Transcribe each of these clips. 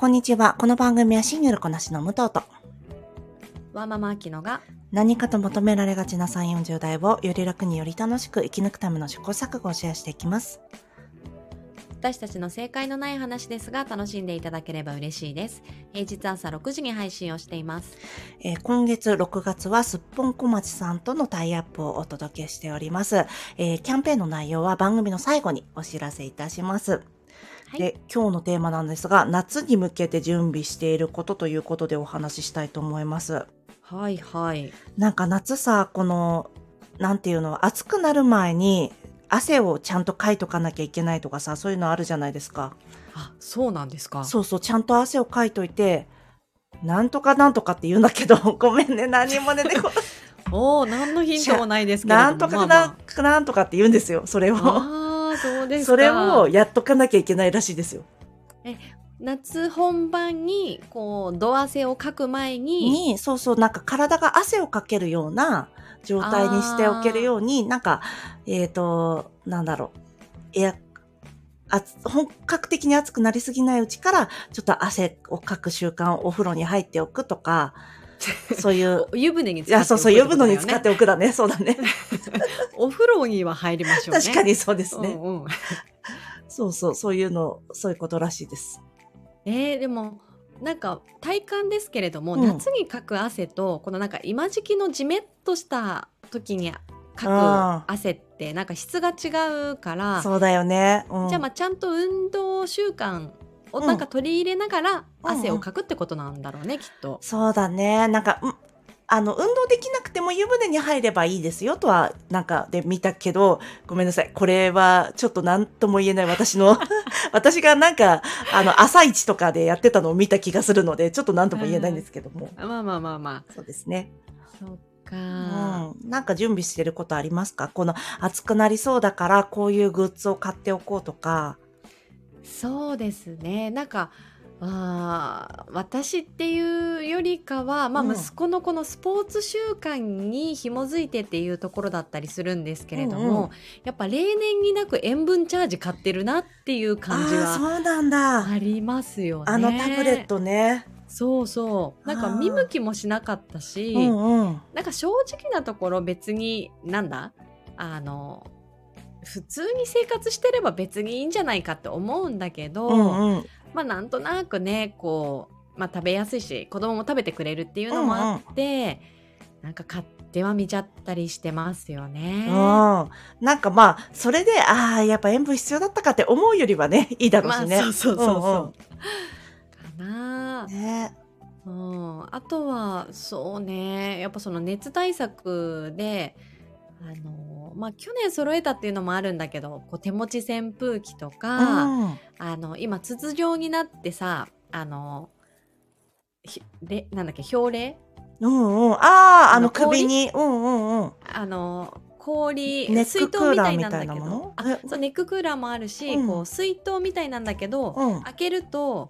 こんにちは。この番組はシングルこなしの武藤とワーママアキノが何かと求められがちな3、40代をより楽により楽しく生き抜くための試行錯誤をシェアしていきます。 私たちの正解のない話ですが楽しんでいただければ嬉しいです。平日朝6時に配信をしています。 今月6月はすっぽん小町さんとのタイアップをお届けしております。キャンペーンの内容は番組の最後にお知らせいたします。 はい、 で、今日のテーマなんですが、夏に向けて準備していることということでお話ししたいと思います。 はいはい。 なんか夏さ、なんていうの、暑くなる前に汗をちゃんとかいとかなきゃいけないとかさ、そういうのあるじゃないですか。 あ、そうなんですか。 そうそう、ちゃんと汗をかいといて、なんとかなんとかって言うんだけど、ごめんね、何もね、 何のヒントもないですけれども、 なんとかなんとかって言うんですよ、それを。 そうですか。 それをやっとかなきゃいけないらしいですよ。 夏本番に度汗をかく前にそうそう、なんか体が汗をかけるような状態にしておけるように、なんか、なんだろう、本格的に暑くなりすぎないうちから、ちょっと汗をかく習慣をお風呂に入っておくとか、そういう。 湯船に使っておく、 そうそう、湯船に使っておくだね。そうだね。 お風呂には入りましょうね。 確かにそうですね。 うんうん、 そうそう、そういうことらしいです。 でもなんか体感ですけれども、 うん、 夏にかく汗とこのなんか今時期のジメッとした時にかく汗ってなんか質が違うから、 そうだよね、 じゃあちゃんと運動習慣をなんか取り入れながら汗をかくってことなんだろうね、きっと。 そうだね。なんか運動できなくても湯船に入ればいいですよとはなんかで見たけど、ごめんなさい、これはちょっと何とも言えない私がなんか朝一とかでやってたのを見た気がするので、ちょっと何とも言えないんですけども、 まあそうですね。 そうか、 なんか準備してることありますか？この暑くなりそうだからこういうグッズを買っておこうとか。 そうですね、なんか私っていうよりかは、息子のこのスポーツ習慣に紐づいてっていうところだったりするんですけれども、やっぱ例年になく塩分チャージ買ってるなっていう感じはそうなんだ。 ありますよね。 タブレットね。 そうそう、なんか見向きもしなかったし、なんか正直なところ別に普通に生活してれば別にいいんじゃないかって思うんだけど、なんとなくね食べやすいし子供も食べてくれるっていうのもあって、なんか買っては見ちゃったりしてますよね。 なんかそれでやっぱ塩分必要だったかって思うよりはね、いいだろうしね。 そうかな、 ね。 あとはそうね、やっぱその熱対策で去年揃えたっていうのもあるんだけど、手持ち扇風機とか、今筒状になってさ、なんだっけ、氷冷、 首に、 氷、 ネッ水筒みたククーラーいなんだけみたいなもど、 の？ そうネッククーラーもあるし、水筒みたいなんだけど、開けると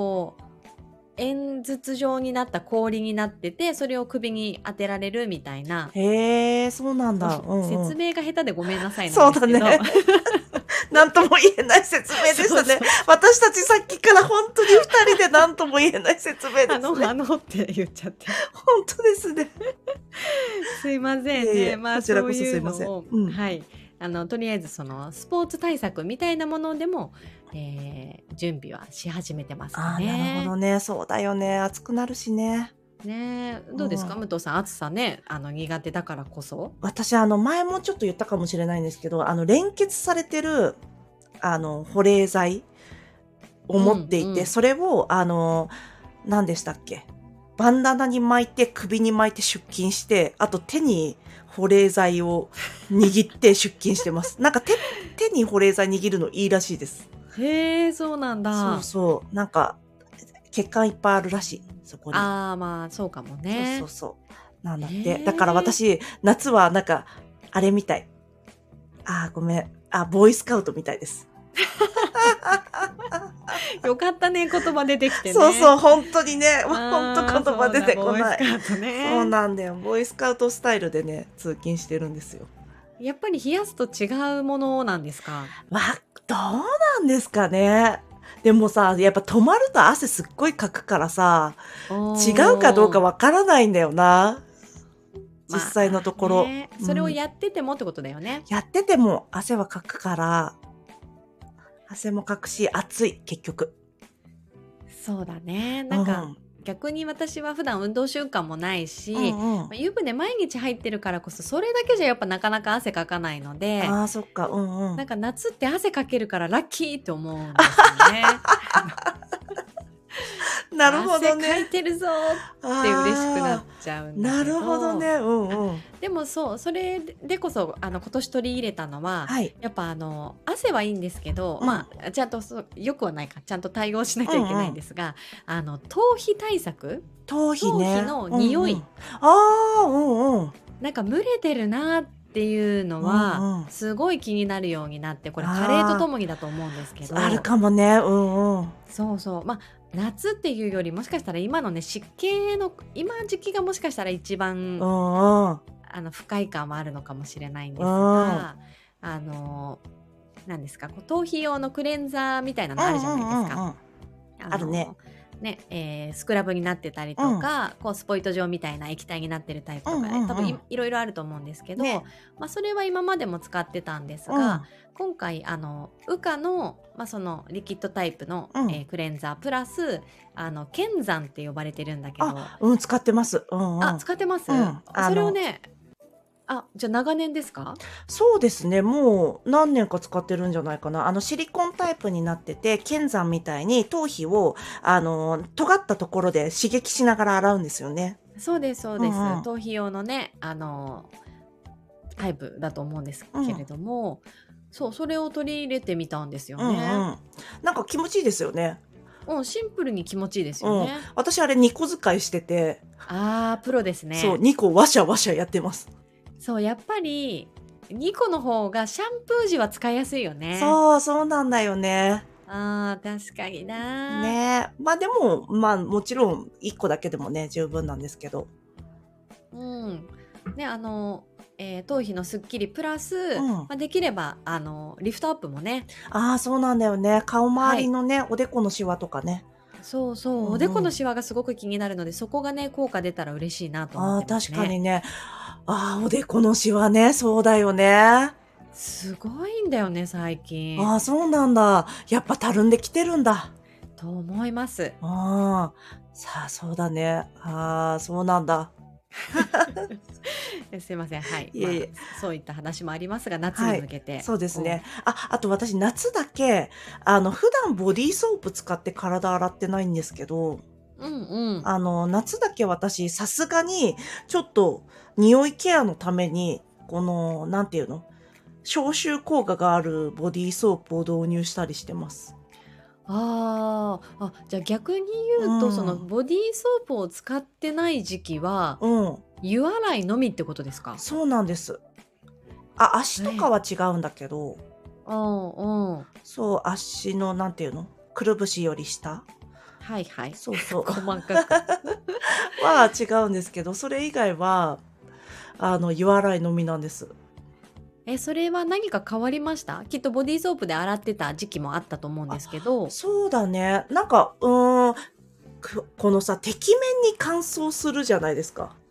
円筒状になった氷になってて、それを首に当てられるみたいな。 へー、そうなんだ。 説明が下手でごめんなさいなんですけど。 そうだね。なんとも言えない説明でしたね。私たちさっきから本当に2人でなんとも言えない説明ですね。 って言っちゃって。 本当ですね。 すいませんね。 こちらこそすいません。 はい。とりあえずそのスポーツ対策みたいなものでも、準備はし始めてますかね。 なるほどね。そうだよね。暑くなるしね。 どうですか、武藤さん、暑さね、苦手だからこそ。 私前もちょっと言ったかもしれないんですけど、連結されてる保冷剤を持っていて、それを何でしたっけ、バンダナに巻いて首に巻いて出勤して、あと手に保冷剤を握って出勤してます。なんか手に保冷剤握るのいいらしいです。 へー、そうなんだ。 そうそう、なんか血管いっぱいあるらしい、そこに。 そうかもね。 そうなんだって。だから私夏はなんかあれみたい。ごめん。ボーイスカウトみたいです。 よかったね、言葉出てきてね。 そうそう、本当にね、本当言葉出てこない。 ボーイスカウトね。 そうなんだよ。ボーイスカウトスタイルでね、通勤してるんですよ。 やっぱり冷やすと違うものなんですか？ どうなんですかね。 でもさ、やっぱ止まると汗すっごいかくからさ、違うかどうかおー。 わからないんだよな。実ま際のとあころ。 ね、 うそれをん。 やっててもってことだよね。 やってても汗はかくから、汗もかくし、暑い、結局。 そうだね。 うなんかん。 逆に私は普段運動習慣もないうんし、 うん。 湯船毎日入ってるからこそそれだけじゃやっぱなかなか汗かかないので、 ああ、そっか。うんうん。 なんか夏って汗かけるからラッキーって思うんですよね。 なるほど汗かいね。 てるぞーって嬉しくなっあちゃうあ、 んだけなるほどど、 ね。うんあ、 うん。 でもそう、それでこそ今年取り入れたのは、 はい。 やっぱ汗はいいんですけど、 うん。 まあちゃんとよくはないか、ちゃんと対応しなうきゃいけないんうん。 んですが、頭皮対策、 頭皮ね。 頭皮のうんうん。 匂い、 ああ、うんうん。 なんか蒸れてるなっていうのうはんうん。 すごい気になるようになって、これ加齢ととあもにだと思うんですけあ、あるど、 かもね。うんうん。 そうそう、まあ夏っていうよりもしかしたら今のね湿気の今時期がもしかしたら一う番んうん。 不快感はあるのかもしれないんうですん。 が、あのなんですか、こう頭皮用のクレンザーみたいなのあるじゃうんうんないですか。 うんうん。 ああるね。 のスクラブになってたりうん。 とか、こうスポイト状みたいな液体になってるタイプうとか、多分んうんうん。 いろいろあると思うんですけど、 ね。 まあ、それは今までも使ってたんですうが、 ん。 今回ウカの、まあ、そのリキッドタイプの、 うん。 クレンザープラス剣山って呼ばれてるんだけど、 あ、うん、使ってます。うんうん。 使ってます。 うん。 それをね、じゃあ長年ですか？ そうですね。もう何年か使ってるんじゃないかな。シリコンタイプになってて、剣山みたいに頭皮を、尖ったところで刺激しながら洗うんですよね。 そうですそうです。 うんうん。 頭皮用のね、タイプだと思うんですうん。 けれども、そう、それを取り入れてみたんですようんね。 うん。なんか気持ちいいですよね。 シンプルに気持ちいいですうん。 よね。 私あれ2個使いしてて、 プロですそう、 ね。 2個ワシャワシャやってます。 そう、やっぱり2個の方がシャンプー時は使いやすいよね。 そう、そうなんだよね。 確かにな。 ねえ。まあでも、まあもちろん1個だけでもね、十分なんですけど。 うん。ね、頭皮のすっきりプラス、 うん。 まあ、できれば、リフトアップもね。 ああ、そうなんだよね。顔周はい。 りのね、おでこのシワとかね。 そうそう、おでこのうんうん。 シワがすごく気になるので、そこがね、効果出たら嬉しいなと思っああ、 てますね。 確かにね。ああ、おでこのシワね。そうだよね。あすごいんだよね、最近。 あ、そうなんだ。やっぱたるんできてるんだ。 と思います。 ああ、さあ、そうだね。ああ、そうなんだ。 すいません。はい。 いえいえ。 そういった話もありますが、夏にはい。 向けて。 そうですね。あと私夏だけ、普段ボディーソープ使って体洗ってないんですけど、 うんうん。 夏だけ私さすがに、ちょっと匂いケアのために、この、なんていうの、消臭効果があるボディーソープを導入したりしてます。 じゃあ逆にう言うと、そのん。 ボディーソープを使ってない時期は、 うん。 湯洗いのみってことですか？ そうなんです。足とかえは違うんだけど、 うんうん。 そう、足の、なんていうの、くるぶしより下、 はいはい。 そうそう。 細かく。 は違うんですけど、それ以外は、湯洗いのみなんです。 それは何か変わりました？きっとボディーソープで洗ってた時期もあったと思うんですけど。 そうだね。なんか、このさ、てきめんに乾燥するじゃないですか。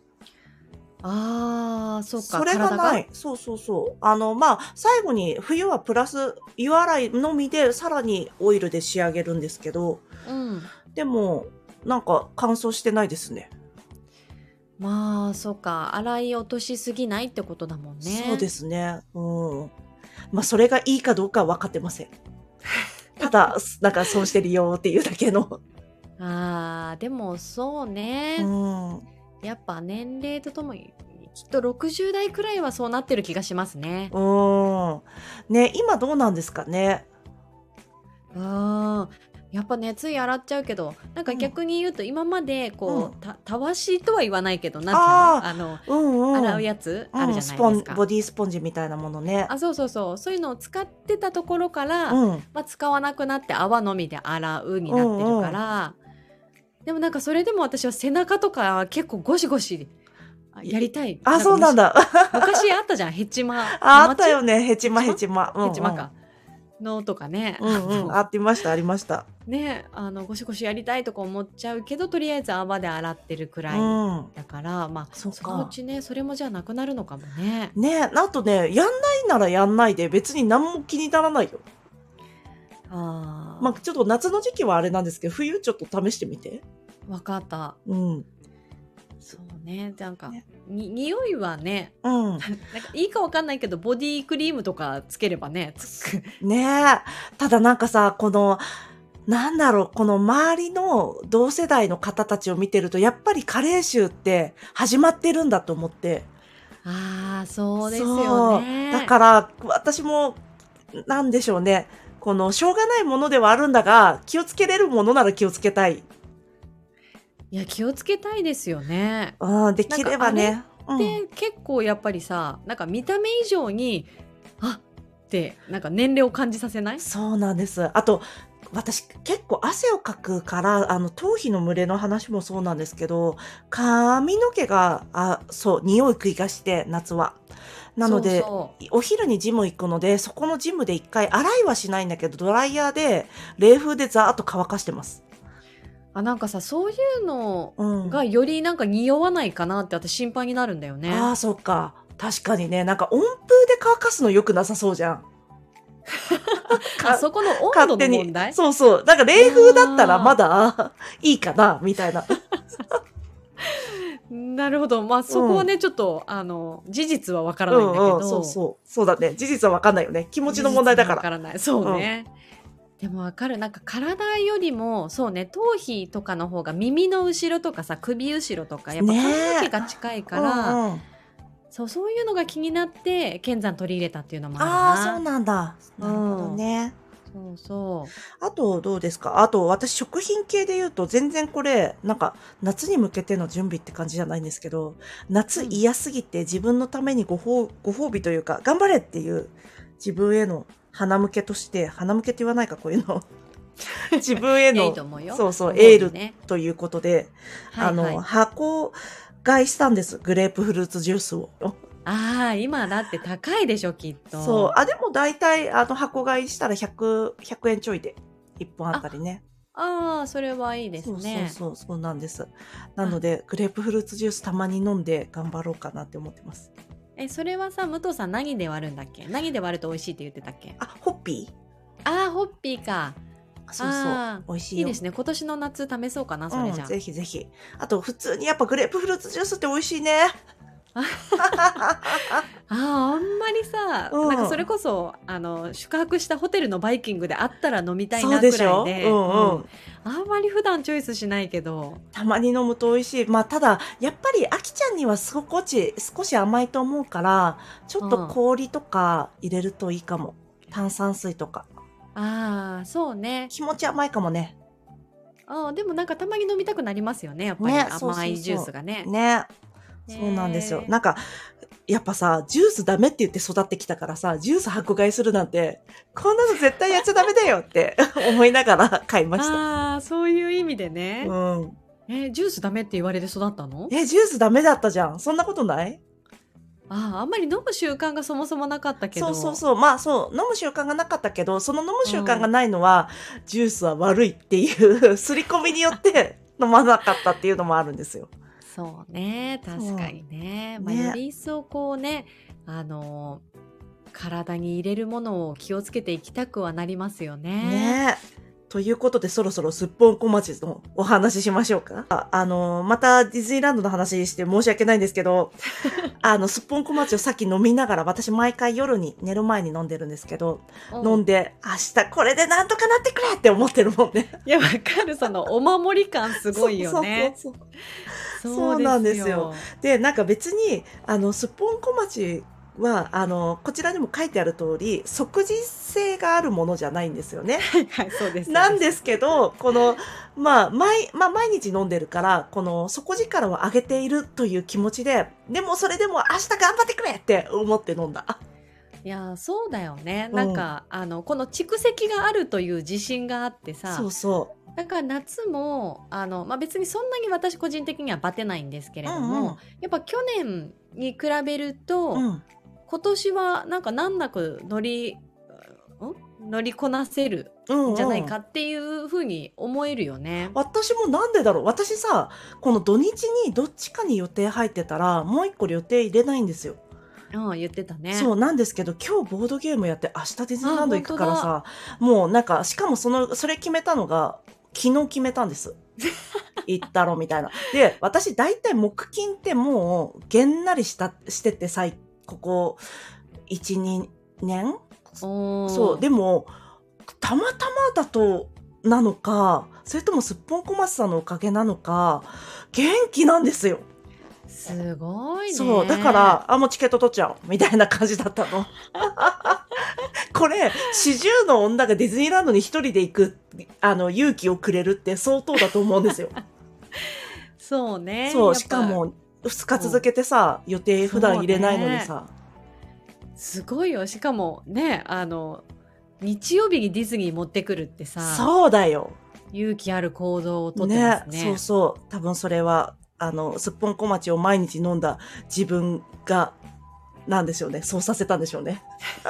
そうか、 それが体が？ ない。そうそうそう。まあ、最後に冬はプラス湯洗いのみでさらにオイルで仕上げるんですけど、 うん。 でも、なんか乾燥してないですね。 まあ、そうか、洗い落としすぎないってことだもんそうでね。 すね。うん。まあ、それがいいかどうかは分かってません。ただ、なんか損してるよっていうだけの。 でもそううね。 ん。 やっぱ年齢とともに、きっと60代くらいはそうなってる気がしますね。 うーん。ね、今どうなんですかね。 うーん。やっぱね、つい洗っちゃうけど、なんかうん。 逆に言うと今までうん。 たわしとは言わないけど、なんていうの、 ああ、うん洗ううん。 やつあるうん、 じゃないですか。 ボディスポンジみたいなものね。 そうそうそう。そういうのを使ってたところかうら、 ん。 まあ、使わなくなって泡のみで洗うにうなってるんうん。 から、でもなんかそれでも私は背中とか結構ゴシゴシやりたい。なんかそうなんだ。 昔あったじゃん、ヘチマ、 あったよね。ヘチマヘチマヘチマ。うんうん。 ヘチマか。 のとかね、 ありました、ありました。 ね、ゴシゴシやりたいとか思っちゃうけど、とりあえず泡で洗ってるくらいだから、まあ、 そっそのうか。 ちね、それもじゃあなくなるのかもね。 ね、あとね、やんないならやんないで別に何も気にならないよ。まあ、ちょっと夏の時期はあれなんですけど、冬ちょっと試してみて。 わかった。 うん。 そうね、なんか、 ね匂いはね、 うん。 なんかいいかわかんないけど、ボディクリームとかつければね、 ねえ。ただなんかさ、この、なんだろう、この周りの同世代の方たちを見てると、やっぱり加齢臭って始まってるんだと思って。 ああ、そうですよそう。だね。 から、私も、なんでしょうね。この、しょうがないものではあるんだが、気をつけれるものなら気をつけたい。 いや、気をつけたいですよね。 うん、できればね。 で、結構やっぱりさ、なんか見た目以上に、あってなんか年齢を感じさせない？ そうなんです。あと、私結構汗をかくから、頭皮の蒸れの話もそうなんですけど、髪の毛が、そう、匂い食いがして、夏は。なので、お昼にジム行くので、そこのジムで一回洗いはしないんだけど、ドライヤーで、冷風でザーッと乾かしてます。 なんかさ、そういうのがよりなんか匂わないかなって私心配になるんだよね。 ああ、そっか。確かにね、なんか温風で乾かすの良くなさそうじゃん。 そこの温度の問題？ そうそう。なんか冷風だったらまだいいかな、みたいな。 なるほど。まあ、そこはね、ちょっと、事実はわからないんだけど。 そうそう。そうだね。事実はわかんないよね。気持ちの問題だから。 わからない。そうね。でもわかる。なんか体よりも、そうね、頭皮とかの方が耳の後ろとかさ、首後ろとか、やっぱ髪の毛が近いから、そういうのが気になって、剣山取り入れたっていうのもあるな。 そうなんだ。なるほどね。 そうそう。 あと、どうですか？あと、私、食品系で言うと、全然これ、なんか、夏に向けての準備って感じじゃないんですけど、夏嫌すぎて自分のためにご褒美というか、頑張れっていう、自分への鼻向けとして、鼻向けって言わないか、こういうの。自分への、そうそう、エールということで、箱買いしたんです。グレープフルーツジュースを。 今だって高いでしょ、きっと。 そう。でも大体、箱買いしたら100円ちょいで、1本あたりね。 それはいいですね。 そうなんです。なので、グレープフルーツジュースたまに飲んで頑張ろうかなって思ってます。 それはさ、武藤さん何で割るんだっけ？何で割ると美味しいって言ってたっけ？ ホッピー？ホッピーか。 そう。美味しいよ。 いいですね。今年の夏試そうかな、それじゃあ。 ぜひぜひ。あと、普通にやっぱグレープフルーツジュースって美味しいね。 あんまりさ、なんかそれこそ宿泊したホテルのバイキングであったら飲みたいなくらいで、あんまり普段チョイスしないけど、 たまに飲むと美味しい。まあただやっぱりあきちゃんには少し甘いと思うから、ちょっと氷とか入れるといいかも。炭酸水とか。 そうね。 気持ち甘いかもね。 でもなんかたまに飲みたくなりますよね、やっぱり甘いジュースがね。そうなんですよ。なんか、やっぱさ、ジュースダメって言って育ってきたからさ、ジュース箱買いするなんて、こんなの絶対やっちゃダメだよって思いながら買いました。 そういう意味でね。ジュースダメって言われて育ったの？ ジュースダメだったじゃん。そんなことない？ あんまり飲む習慣がそもそもなかったけど。 そう。まあそう、飲む習慣がなかったけど、その飲む習慣がないのは、ジュースは悪いっていう刷り込みによって飲まなかったっていうのもあるんですよ。 そうね、確かにね。より一層こうね、体に入れるものを気をつけていきたくはなりますよね。 ということで、そろそろすっぽん小町のお話ししましょうか。またディズニーランドの話して申し訳ないんですけど、すっぽん小町をさっき飲みながら、私毎回夜に寝る前に飲んでるんですけど、飲んで、明日これでなんとかなってくれって思ってるもんね。 いや、わかる。そのお守り感すごいよね。 そうなんですよ。で、なんか別に、すっぽん小町は、こちらにも書いてある通り、即時性があるものじゃないんですよね。 はい、そうです。 なんですけど、この、毎日飲んでるから、この底力を上げているという気持ちで、でもそれでも明日頑張ってくれって思って飲んだ。 いや、そうだよね。なんか、この蓄積があるという自信があってさ。だから夏も別にそんなに私個人的にはバテないんですけれども、やっぱ去年に比べると、今年はなんか難なく乗り乗りこなせるんじゃないかっていうふうに思えるよね。 私もなんでだろう。私さ、この土日にどっちかに予定入ってたら、もう一個予定入れないんですよ。 言ってたね。 そうなんですけど、今日ボードゲームやって明日ディズニーランド行くからさ、もうなんか、しかもそれ決めたのが、昨日決めたんです。行ったろみたいな。で、私大体木金ってもう、げんなりしててさ、ここ、1、2年そう、でも、たまたまだと、なのか、それともすっぽん小松さんのおかげなのか、元気なんですよ。 すごいね。 そう、だから、もうチケット取っちゃおう、みたいな感じだったの。これ、40の女がディズニーランドに一人で行く、勇気をくれるって相当だと思うんですよ。 そうね。 そう、しかも、2日続けてさ、予定普段入れないのにさ。 すごいよ。しかもね、日曜日にディズニー持ってくるってさ。 そうだよ。 勇気ある行動をとってますね。 そうそう。多分それは、すっぽん小町を毎日飲んだ自分が、なんでしょうね。そうさせたんでしょうね。 じ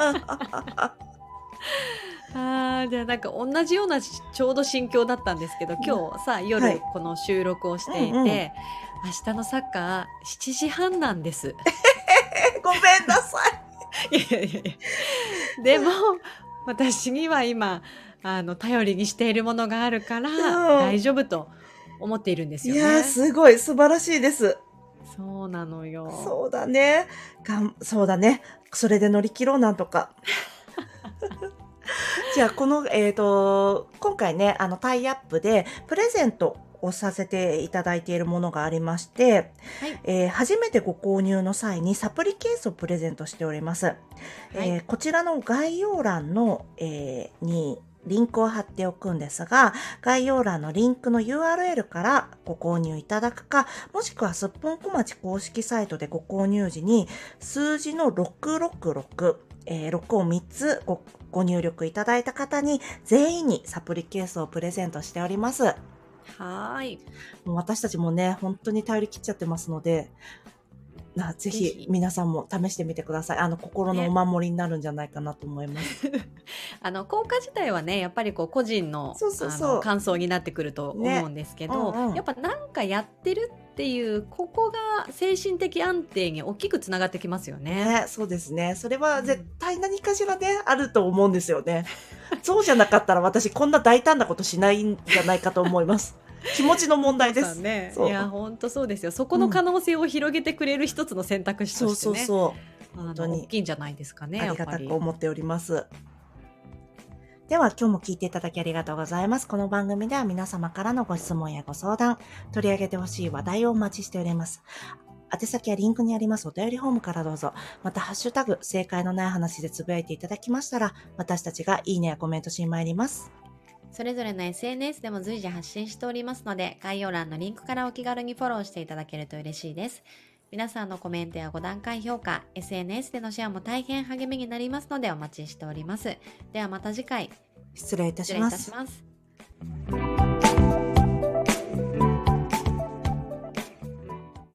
ゃあなんか同じようなちょうど心境だったんですけど、今日さ、夜この収録をしていて、明日のサッカー7時半なんです。 ごめんなさい。いやいやいや。でも、私には今、頼りにしているものがあるから、大丈夫と思っているんですよね。 いや、すごい素晴らしいです。 そうなのよ。 そうだね。そうだね。それで乗り切ろう、なんとか。じゃあ、この、今回ね、タイアップでプレゼントをさせていただいているものがありまして、初めてご購入の際にサプリケースをプレゼントしております。こちらの概要欄の、にリンクを貼っておくんですが、概要欄のリンクの URL からご購入いただくか、もしくはすっぽん小町公式サイトでご購入時に数字の666、6を3つご入力いただいた方に全員にサプリケースをプレゼントしております。もう私たちもね、本当に頼り切っちゃってますので、ぜひ皆さんも試してみてください。心のお守りになるんじゃないかなと思います。 効果自体はね、やっぱり個人の感想になってくると思うんですけど、やっぱなんかやってるっていう、ここが精神的安定に大きくつながってきますよね。 そうですね。それは絶対何かしらね、あると思うんですよね。そうじゃなかったら私こんな大胆なことしないんじゃないかと思います。気持ちの問題です。 いや、本当そうですよ。そこの可能性を広げてくれる一つの選択肢としてね。本当に大きいんじゃないですかね。 ありがたく思っております。では今日も聞いていただきありがとうございます。この番組では皆様からのご質問やご相談、取り上げてほしい話題をお待ちしております。宛先はリンクにありますお便りフォームからどうぞ。またハッシュタグ正解のない話でつぶやいていただきましたら、私たちがいいねやコメントしに参ります。 それぞれの SNS でも随時発信しておりますので、概要欄のリンクからお気軽にフォローしていただけると嬉しいです。皆さんのコメントや5段階評価、SNS でのシェアも大変励みになりますのでお待ちしております。ではまた次回。 失礼いたします。